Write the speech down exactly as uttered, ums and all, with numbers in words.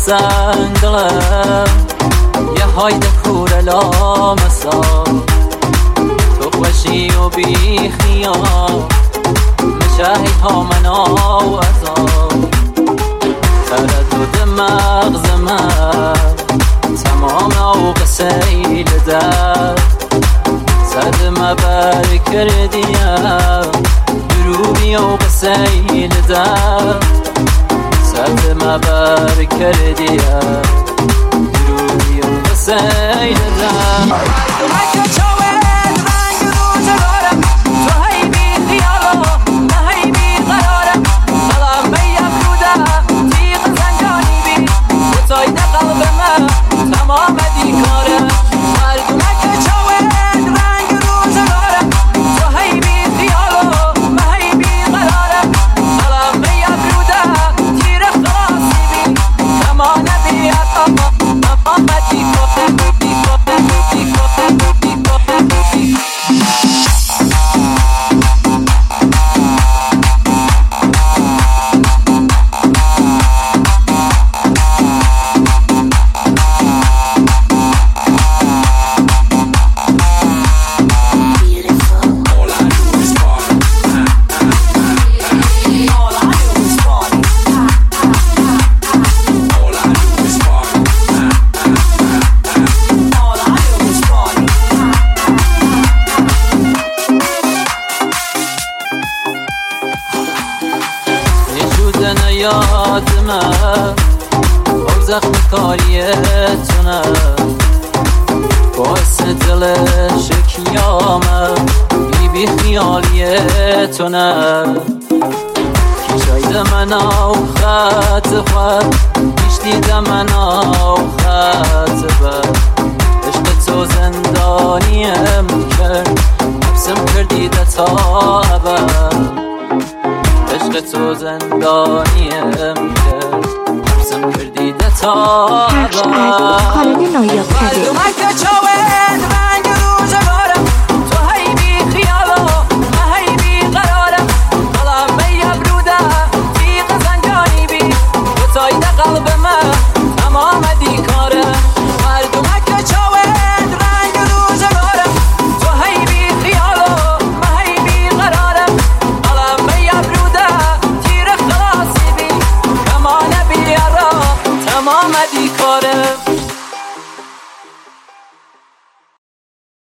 سنگلم یه های دکور لامسا تو خوشی و بی خیال مشاهی ها منا و ازا تردد مغز من تمام او قسیل در صدمه بر کردیم دروبی او قسیل در صدمه بر کردیم دروبی او قسیل در یادمه او زخم کاریتونه باعث دل شکیامه بی بی خیالیتونه کی شاید من او خط خود بیش دیده من او خط بد عشق تو زندانیم کرد حبسم کردی ده تا ابد عشق تو زندانیم کرد حبسم کردی ده تا ابد کارن نایاب کرده